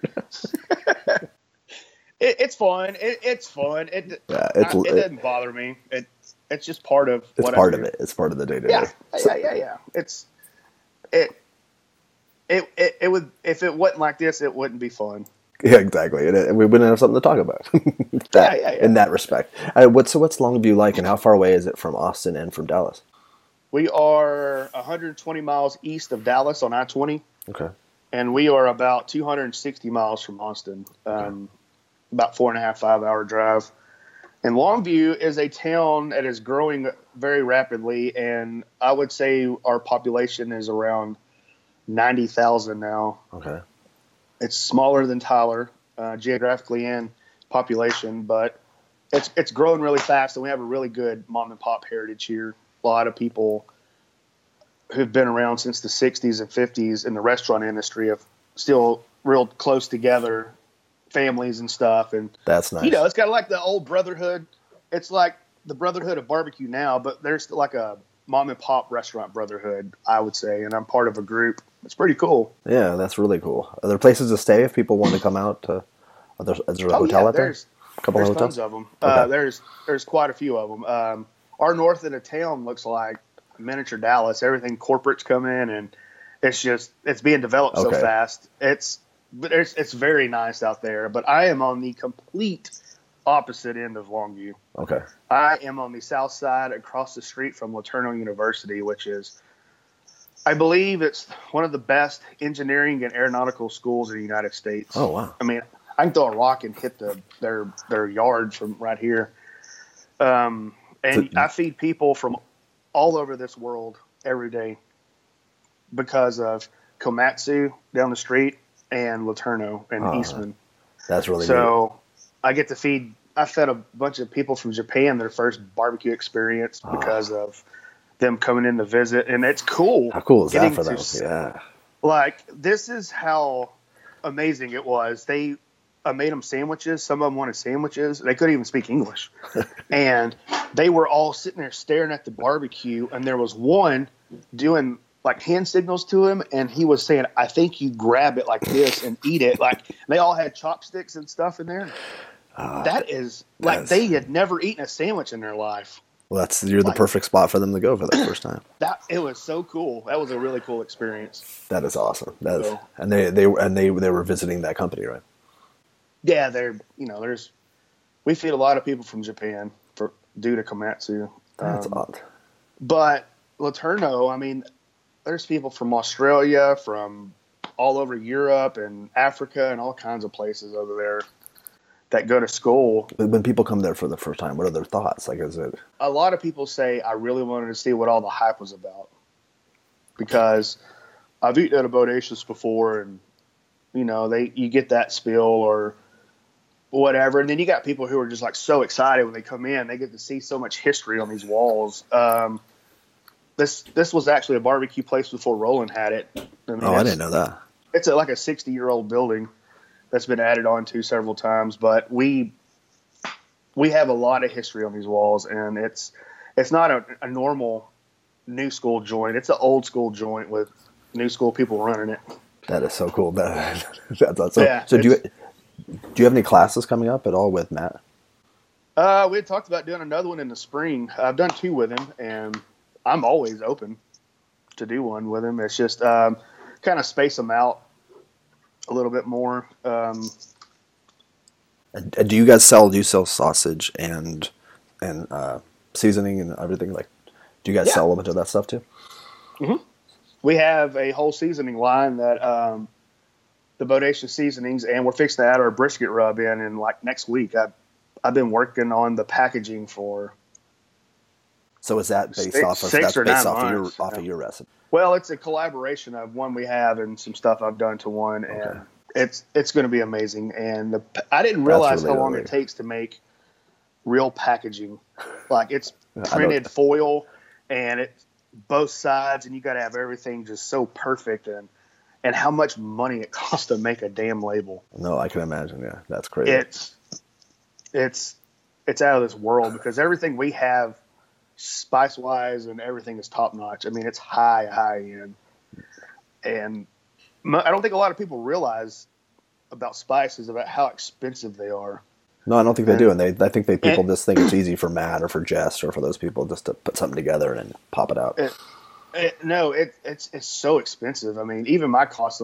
It's fun. It's fun. It doesn't bother me. It's just part of what part of it. It's part of the day-to-day. Yeah. It would, if it wasn't like this, it wouldn't be fun. Yeah, exactly. And we wouldn't have something to talk about. In that respect. What's Longview like, and how far away is it from Austin and from Dallas? We are 120 miles east of Dallas on I-20. Okay. And we are about 260 miles from Austin. About 4.5, 5 hour drive. And Longview is a town that is growing very rapidly, and I would say our population is around 90,000 now. Okay. It's smaller than Tyler, geographically and population, but it's growing really fast, and we have a really good mom and pop heritage here. A lot of people who've been around since the 60s and 50s in the restaurant industry have still real close together, families and stuff. And that's nice. It's kind of like the old brotherhood. It's like the brotherhood of barbecue now, but there's like a mom and pop restaurant brotherhood, I would say, and I'm part of a group. It's pretty cool. Yeah, that's really cool. Are there places to stay if people want to come out? Is there a hotel out there? There's tons of them. Okay. There's quite a few of them. Our north end of town looks like miniature Dallas. Everything corporate's come in, and it's being developed so fast. It's very nice out there. But I am on the complete opposite end of Longview. Okay. I am on the south side across the street from LeTourneau University, which is, I believe it's one of the best engineering and aeronautical schools in the United States. Oh, wow. I mean, I can throw a rock and hit their yard from right here. And I feed people from all over this world every day because of Komatsu down the street and LeTourneau and Eastman. That's really neat. I get to feed. I fed a bunch of people from Japan their first barbecue experience because of them coming in to visit, and it's cool. How cool is that for them? Yeah. Like, this is how amazing it was. I made them sandwiches. Some of them wanted sandwiches. They couldn't even speak English. And they were all sitting there staring at the barbecue, and there was one doing like hand signals to him, and he was saying, I think you grab it like this and eat it. Like, they all had chopsticks and stuff in there. That is, like, they had never eaten a sandwich in their life. Well, you're the Like perfect spot for them to go for that first time. that, it was so cool. That was a really cool experience. That is awesome. So, And they were visiting that company, right? yeah, we feed a lot of people from Japan due to Komatsu. That's odd. But Laterno, I mean, there's people from Australia, from all over Europe and Africa and all kinds of places over there that go to school. When people come there for the first time, what are their thoughts? Like, is it? A lot of people say, I really wanted to see what all the hype was about. Because I've eaten at a Bodacious before, and, you get that spill or whatever. And then you got people who are just like so excited when they come in. They get to see so much history on these walls. This was actually a barbecue place before Roland had it. I didn't know that. It's like a 60-year-old building that's been added on to several times, but we have a lot of history on these walls, and it's not a normal new school joint. It's an old school joint with new school people running it. That is so cool. That's so. Yeah, so do you have any classes coming up at all with Matt? We had talked about doing another one in the spring. I've done 2 with him, and I'm always open to do one with him. It's just kind of space them out a little bit more. Do you guys sell? Do you sell sausage and seasoning and everything? Like, do you guys sell a bunch of that stuff too? Mm-hmm. We have a whole seasoning line that the Bodacious seasonings, and we're fixing to add our brisket rub in like next week. I've been working on the packaging for. So is that based off of your recipe? Well, it's a collaboration of one we have and some stuff I've done to one, and it's going to be amazing. And I didn't realize how long it takes to make real packaging. Like, it's printed foil, and it's both sides, and you got to have everything just so perfect, and how much money it costs to make a damn label. No, I can imagine. Yeah, that's crazy. It's out of this world, because everything we have, spice wise, and everything is top notch. I mean, it's high end, and I don't think a lot of people realize about spices, about how expensive they are. No, I don't think they do, and I think people just think it's easy for Matt or for Jess or for those people just to put something together and pop it out. No, it's so expensive. I mean, even the cost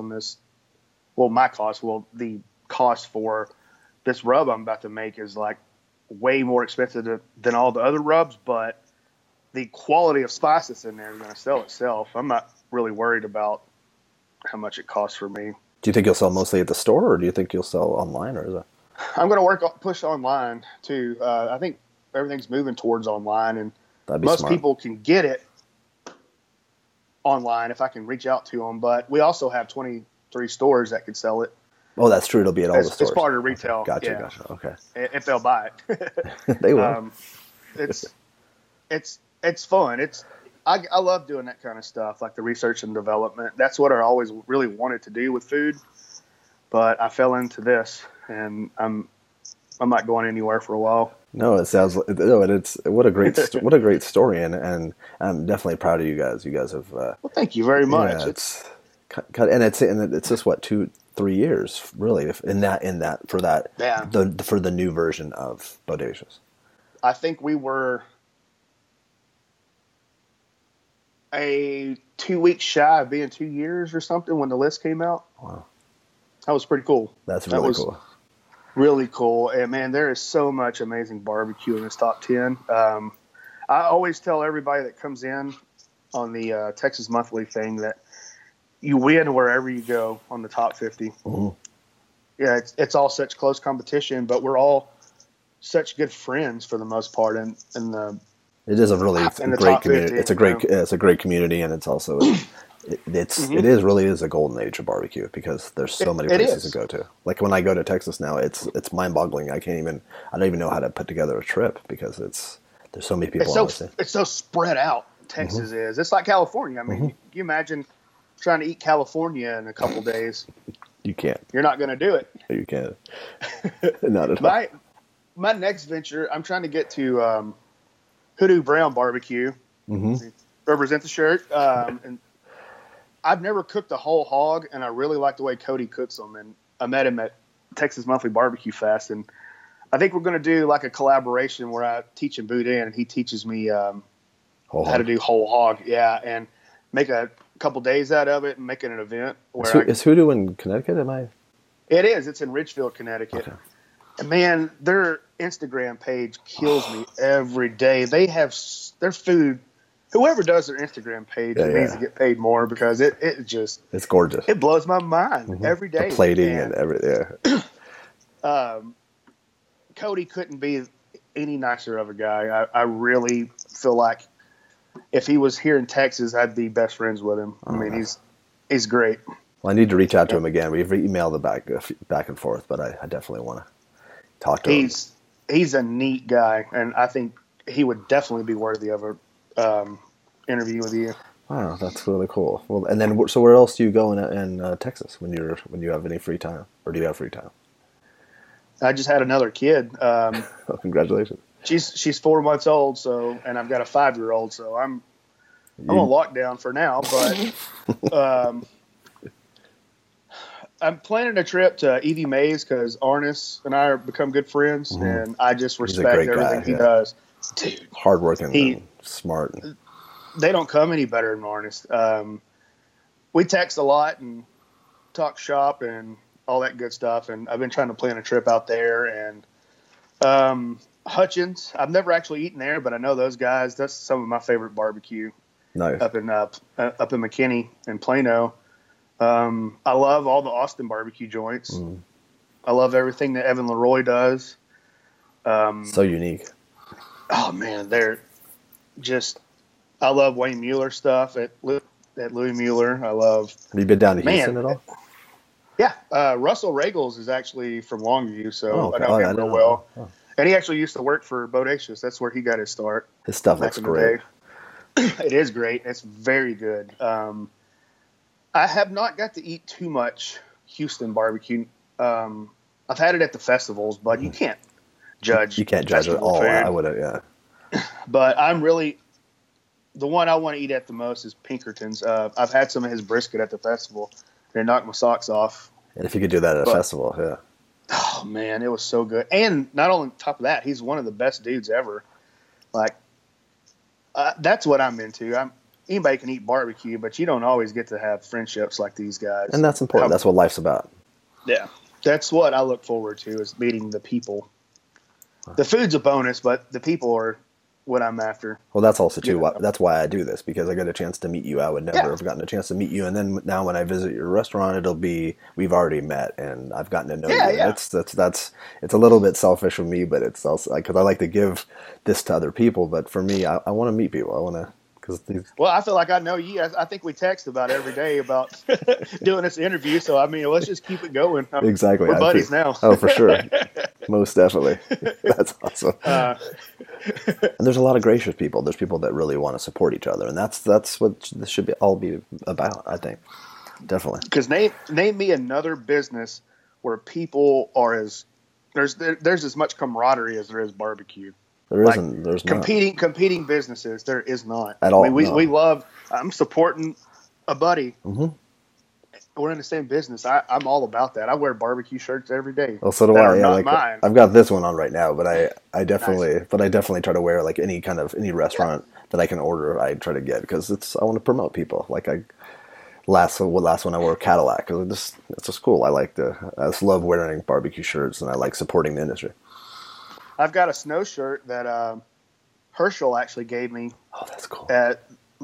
for this rub I'm about to make is like way more expensive than all the other rubs, but the quality of spice that's in there is going to sell itself. I'm not really worried about how much it costs for me. Do you think you'll sell mostly at the store, or do you think you'll sell online, or is it? I'm going to push online too. I think everything's moving towards online, and most people can get it online if I can reach out to them. But we also have 23 stores that could sell it. Oh, that's true. It'll be at all the stores. It's part of retail. Okay. Gotcha. Okay. If they'll buy it, they will. It's fun. I love doing that kind of stuff, like the research and development. That's what I always really wanted to do with food, but I fell into this, and I'm not going anywhere for a while. No, it sounds like it's what a great story, and I'm definitely proud of you guys. You guys have. Well, thank you very much. Yeah, it's just what 2-3 years really for the new version of Bodacious. I think we were a 2 weeks shy of being 2 years or something when the list came out. Wow, that was pretty cool. That's really cool. Really cool. And man, there is so much amazing barbecue in this top 10. I always tell everybody that comes in on the Texas Monthly thing that you win wherever you go on the top 50. Mm-hmm. Yeah, it's all such close competition, but we're all such good friends for the most part. And it is a really great community. 50, it's a great community, and it's also really is a golden age of barbecue, because there's so many places to go to. Like when I go to Texas now, it's mind-boggling. I don't even know how to put together a trip, because there's so many people. It's so spread out. Texas is. It's like California. I mean, can you imagine trying to eat California in a couple days? You can't. You're not going to do it. You can't. Not at all. My next venture, I'm trying to get to Hoodoo Brown Barbecue. Mm-hmm. Represent the shirt. And I've never cooked a whole hog, and I really like the way Cody cooks them. And I met him at Texas Monthly Barbecue Fest, and I think we're going to do like a collaboration where I teach him boudin and he teaches me how to do whole hog. Yeah, and make a couple days out of it and make it an event. Is Hoodoo in Connecticut? Am I? It is. It's in Ridgefield, Connecticut. Okay. And man, their Instagram page kills me every day. They have their food. Whoever does their Instagram page needs to get paid more because it's gorgeous. It blows my mind every day. The plating and everything. Cody couldn't be any nicer of a guy. I really feel like if he was here in Texas, I'd be best friends with him. I mean, he's great. Well, I need to reach out to him again. We've emailed it back and forth, but I definitely want to talk to him. He's a neat guy, and I think he would definitely be worthy of a interview with you. Wow, that's really cool. Well, and then so where else do you go in Texas when you have any free time, or do you have free time? I just had another kid. Oh, congratulations. She's 4 months old, and I've got a 5-year-old, so I'm on lockdown for now. But I'm planning a trip to Evie Mays because Arnis and I are become good friends, and I just respect everything he does. Dude, hardworking, and smart. They don't come any better than Arnis. We text a lot and talk shop and all that good stuff, and I've been trying to plan a trip out there. And Hutchins, I've never actually eaten there, but I know those guys. That's some of my favorite barbecue. Nice. Up in McKinney and Plano. I love all the Austin barbecue joints. I love everything that Evan Leroy does. So unique. Oh man, they're just. I love Wayne Mueller stuff at Louis Mueller. I love. Have you been down to Houston at all? Yeah, Russell Regals is actually from Longview, so I know him real well. Oh. And he actually used to work for Bodacious. That's where he got his start. His stuff looks great. It is great. It's very good. I have not got to eat too much Houston barbecue. I've had it at the festivals, but you can't judge. You can't judge it all. Food. I would have, yeah. But the one I want to eat at the most is Pinkerton's. I've had some of his brisket at the festival. They knocked my socks off. And if you could do that at a festival, yeah. Oh man, it was so good. And not only top of that, he's one of the best dudes ever. Like, that's what I'm into. Anybody can eat barbecue, but you don't always get to have friendships like these guys. And that's important. That's what life's about. Yeah. That's what I look forward to, is meeting the people. The food's a bonus, but the people are what I'm after. Well, that's also too. That's why I do this, because I get a chance to meet you. I would never have gotten a chance to meet you, and then now when I visit your restaurant, it'll be we've already met and I've gotten to know you. Yeah. It's a little bit selfish of me, but it's also because I like to give this to other people. But for me, I want to meet people. I want to. Well, I feel like I know you. I think we text about every day about doing this interview. So, I mean, let's just keep it going. Exactly. We're buddies now. Oh, for sure. Most definitely. That's awesome. And there's a lot of gracious people. There's people that really want to support each other. And that's what this should all be about, I think. Definitely. Because name me another business where people are there's as much camaraderie as there is barbecue. There's not. Competing businesses. There is not at all. I mean, we love. I'm supporting a buddy. Mm-hmm. We're in the same business. I'm all about that. I wear barbecue shirts every day. Well, so do I. Yeah, mine. I've got this one on right now, but I definitely try to wear like any restaurant that I can order. I try to get because I want to promote people. Like last one I wore Cadillac because it's just cool. I just love wearing barbecue shirts and I like supporting the industry. I've got a snow shirt that Herschel actually gave me. Oh, that's cool. At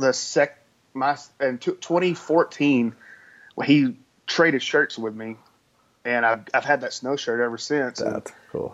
in 2014, he traded shirts with me, and I've had that snow shirt ever since. That's cool.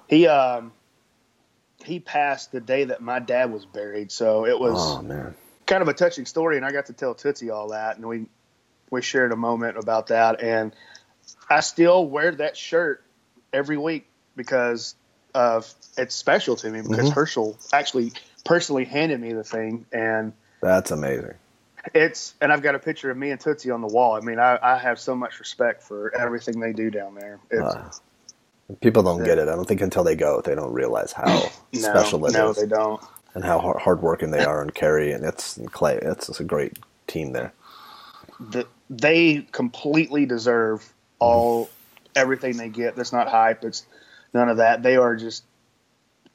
He passed the day that my dad was buried, so it was kind of a touching story, and I got to tell Tootsie all that, and we shared a moment about that, and I still wear that shirt every week because it's special to me because Herschel actually personally handed me the thing, and that's amazing. And I've got a picture of me and Tootsie on the wall. I mean, I have so much respect for everything they do down there. People don't get it. I don't think until they go, they don't realize how special it is. No, they don't. And how hardworking they are, and Carrie and Clay. It's a great team there. They completely deserve everything they get. That's not hype. It's none of that. They are just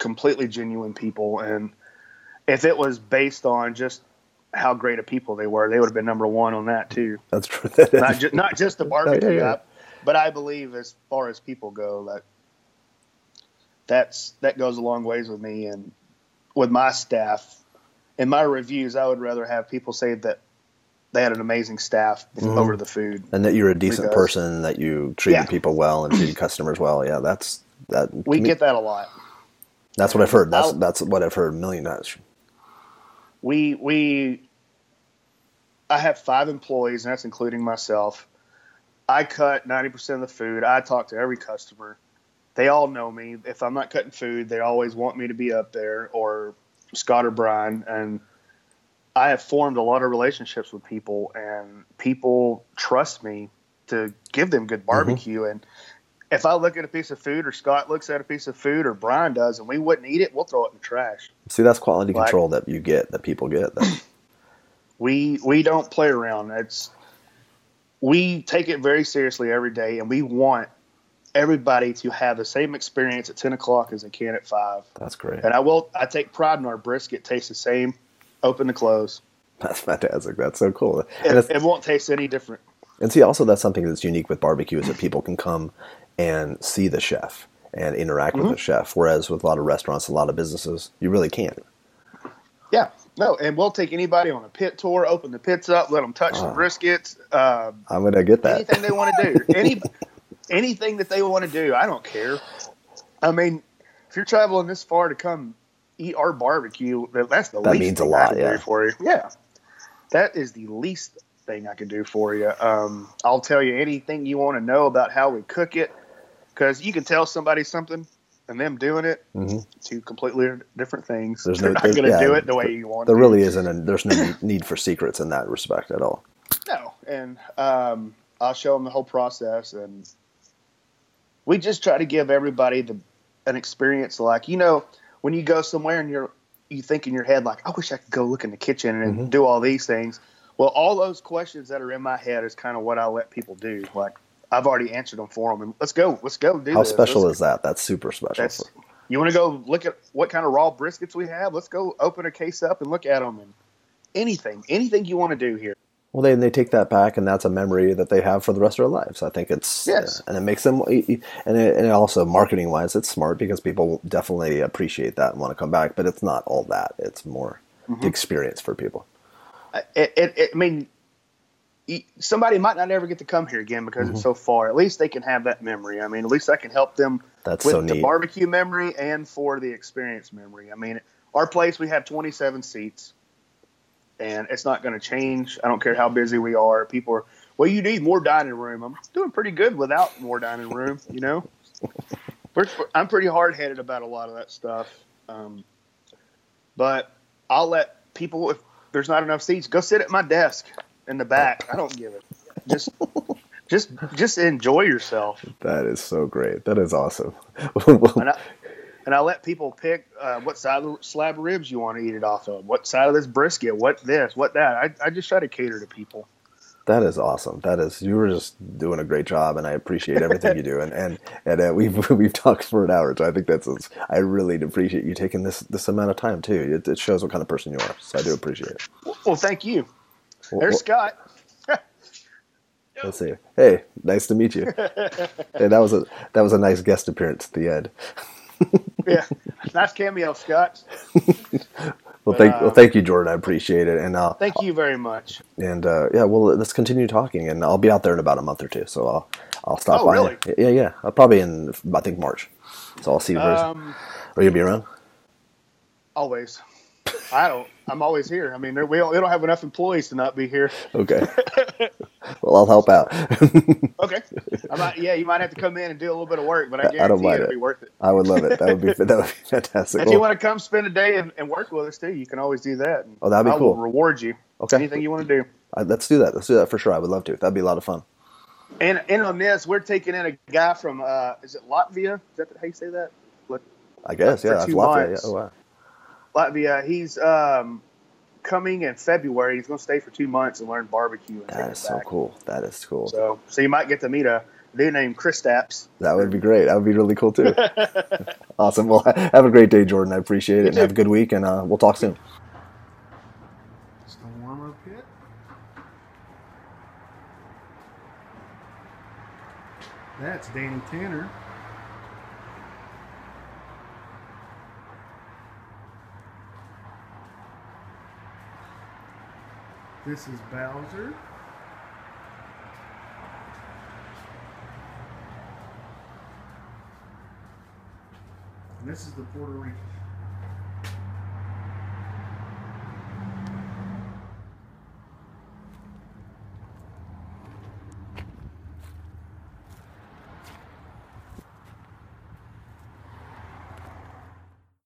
completely genuine people. And if it was based on just how great of people they were, they would have been number one on that too. That's true. Not just the barbecue, Oh, yeah. but I believe as far as people go, that goes a long ways with me and with my staff. In my reviews, I would rather have people say that they had an amazing staff over the food, and that you're a decent person, that you treated people well and treated customers well. Yeah, we get that a lot. That's what I've heard. That's what I've heard a million times. I have 5 employees, and that's including myself. I cut 90% of the food. I talk to every customer. They all know me. If I'm not cutting food, they always want me to be up there, or Scott or Brian. And I have formed a lot of relationships with people, and people trust me to give them good barbecue. And if I look at a piece of food, or Scott looks at a piece of food, or Brian does, and we wouldn't eat it, we'll throw it in the trash. See, that's quality control that you get, that people get. We don't play around. We take it very seriously every day, and we want everybody to have the same experience at 10 o'clock as they can at 5. That's great. And I take pride in our brisket tastes the same, open to close. That's fantastic. That's so cool. It won't taste any different. And see, also that's something that's unique with barbecue is that people can come and see the chef and interact with the chef, whereas with a lot of restaurants, a lot of businesses, you really can't. Yeah. No, and we'll take anybody on a pit tour, open the pits up, let them touch the briskets. I'm going to get that. Anything they want to do. Anything that they want to do, I don't care. I mean, if you're traveling this far to come eat our barbecue, that's the least means a thing lot, I can do for you. Yeah. That is the least thing I can do for you. I'll tell you anything you want to know about how we cook it, because you can tell somebody something and them doing it, two completely different things. They're not going to do it the way you want There really isn't, there's no need for secrets in that respect at all. No. And I'll show them the whole process, and we just try to give everybody an experience like, when you go somewhere and you think in your head, like, I wish I could go look in the kitchen and do all these things. Well, all those questions that are in my head is kind of what I let people do. Like, I've already answered them for them. And let's go do this. How special is that? That's super special. You want to go look at what kind of raw briskets we have? Let's go open a case up and look at them. And anything you want to do here. Well, they take that back, and that's a memory that they have for the rest of their lives. I think it's and it makes them, and also marketing wise, it's smart because people definitely appreciate that and want to come back. But it's not all that; it's more the experience for people. I mean, somebody might not ever get to come here again because it's so far. At least they can have that memory. I mean, at least I can help them with the barbecue memory and for the experience memory. I mean, our place, we have 27 seats. And it's not going to change. I don't care how busy we are. People are, well, you need more dining room. I'm doing pretty good without more dining room, I'm pretty hard-headed about a lot of that stuff. But I'll let people, if there's not enough seats, go sit at my desk in the back. I don't give it. Just enjoy yourself. That is so great. That is awesome. And I let people pick what side of the slab of ribs you want to eat it off of, what side of this brisket, what this, what that. I just try to cater to people. That is awesome. You were just doing a great job, and I appreciate everything you do. And we've talked for an hour, so I think I really appreciate you taking this amount of time too. It shows what kind of person you are, so I do appreciate it. Well, thank you. There's Scott. Let's see. Hey, nice to meet you. Hey, that was a nice guest appearance at the end. Yeah, nice cameo, Scott. Thank you, Jordan. I appreciate it, and thank you very much. And let's continue talking, and I'll be out there in about a month or two, so I'll stop by. Really? Yeah. I'll probably in I think March, so I'll see you. Are you gonna be around? Always. I'm always here. I mean, we don't have enough employees to not be here. Okay. Well, I'll help out. Okay. You might have to come in and do a little bit of work, but I guarantee it'll be worth it. I would love it. That would be fantastic. If you want to come spend a day and work with us too, you can always do that. Oh, that'd be cool. I will reward you. Okay. Anything you want to do. Let's do that. Let's do that for sure. I would love to. That'd be a lot of fun. And on this, we're taking in a guy from, is it Latvia? Is that how you say that? I guess, yeah. That's Latvia. Yeah. Oh, wow. Latvia. He's coming in February. He's going to stay for 2 months and learn barbecue. That is so cool. That is cool. So you might get to meet a dude named Kristaps. That would be great. That would be really cool too. Awesome. Well, have a great day, Jordan. I appreciate it. And have a good week, and we'll talk soon. Just a warm-up hit. That's Danny Tanner. This is Bowser. And this is the Puerto Rican.